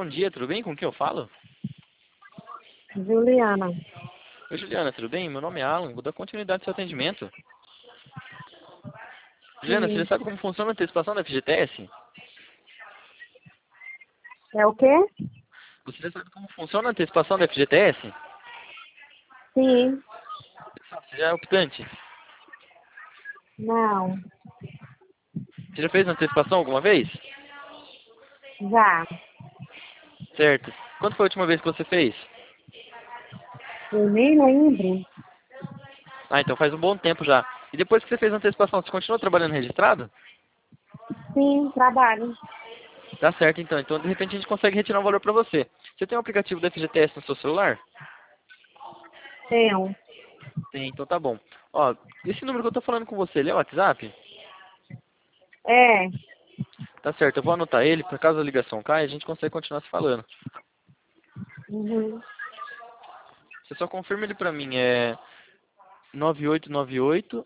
dia, tudo bem? Com quem eu falo? Juliana. Oi, Juliana, tudo bem? Meu nome é Alan, vou dar continuidade ao seu atendimento. Juliana, você já Sim. sabe como funciona a antecipação da FGTS? É o quê? Você já sabe como funciona a antecipação da FGTS? Sim. Você já é optante? Não. Você já fez antecipação alguma vez? Já. Certo. Quando foi a última vez que você fez? Eu nem lembro. Ah, então faz um bom tempo já. E depois que você fez a antecipação, você continua trabalhando registrado? Sim, trabalho. Tá certo, então. Então, de repente, a gente consegue retirar um valor pra você. Você tem o aplicativo da FGTS no seu celular? Tenho. Tem, então tá bom. Ó, esse número que eu tô falando com você, ele é o WhatsApp? É. Tá certo, eu vou anotar ele, por caso a ligação caia, a gente consegue continuar se falando. Uhum. Você só confirma ele pra mim, é 9898